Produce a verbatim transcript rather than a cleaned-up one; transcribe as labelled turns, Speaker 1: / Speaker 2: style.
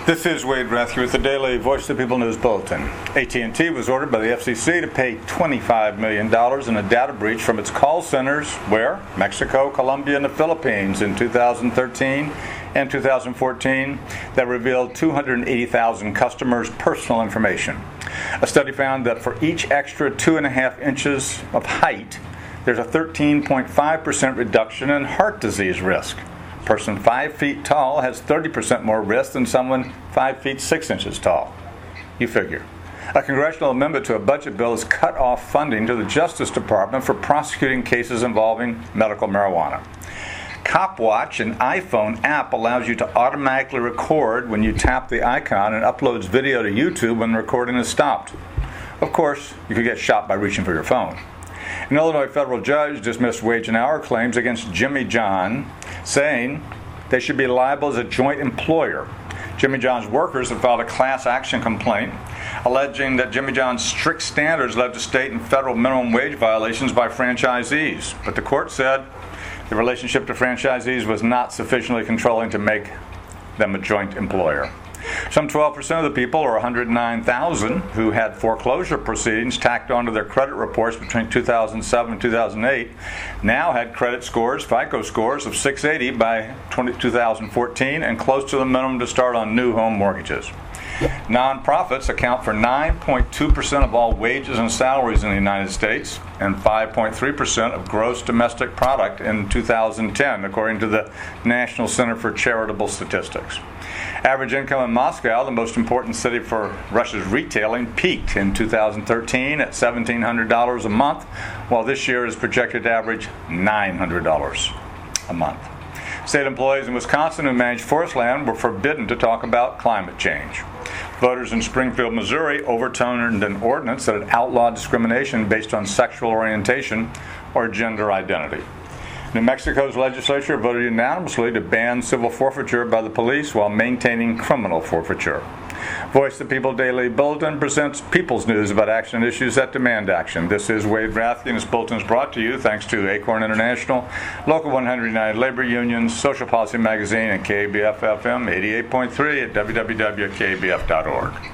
Speaker 1: This is Wade Rathke with the Daily Voice of the People News Bulletin. A T and T was ordered by the F C C to pay twenty-five million dollars in a data breach from its call centers where? Mexico, Colombia, and the Philippines in two thousand thirteen and two thousand fourteen that revealed two hundred eighty thousand customers' personal information. A study found that for each extra two and a half inches of height, there's a thirteen point five percent reduction in heart disease risk. A person five feet tall has thirty percent more risk than someone five feet six inches tall. You figure. A congressional amendment to a budget bill has cut off funding to the Justice Department for prosecuting cases involving medical marijuana. CopWatch, an iPhone app, allows you to automatically record when you tap the icon and uploads video to YouTube when the recording is stopped. Of course, you could get shot by reaching for your phone. An Illinois federal judge dismissed wage and hour claims against Jimmy John, saying they should be liable as a joint employer. Jimmy John's workers have filed a class action complaint alleging that Jimmy John's strict standards led to state and federal minimum wage violations by franchisees. But the court said the relationship to franchisees was not sufficiently controlling to make them a joint employer. Some twelve percent of the people, or one hundred nine thousand, who had foreclosure proceedings tacked onto their credit reports between two thousand seven and two thousand eight, now had credit scores, FICO scores, of six eighty by two thousand fourteen and close to the minimum to start on new home mortgages. Nonprofits account for nine point two percent of all wages and salaries in the United States and five point three percent of gross domestic product in two thousand ten, according to the National Center for Charitable Statistics. Average income in Moscow, the most important city for Russia's retailing, peaked in two thousand thirteen at seventeen hundred dollars a month, while this year is projected to average nine hundred dollars a month. State employees in Wisconsin who manage forest land were forbidden to talk about climate change. Voters in Springfield, Missouri overturned an ordinance that had outlawed discrimination based on sexual orientation or gender identity. New Mexico's legislature voted unanimously to ban civil forfeiture by the police while maintaining criminal forfeiture. Voice of the People Daily Bulletin presents People's News about action issues that demand action. This is Wade Rathke, and this bulletin is brought to you thanks to Acorn International, Local one hundred United Labor Unions, Social Policy Magazine, and K A B F F M eighty-eight point three at w w w dot k a b f dot org.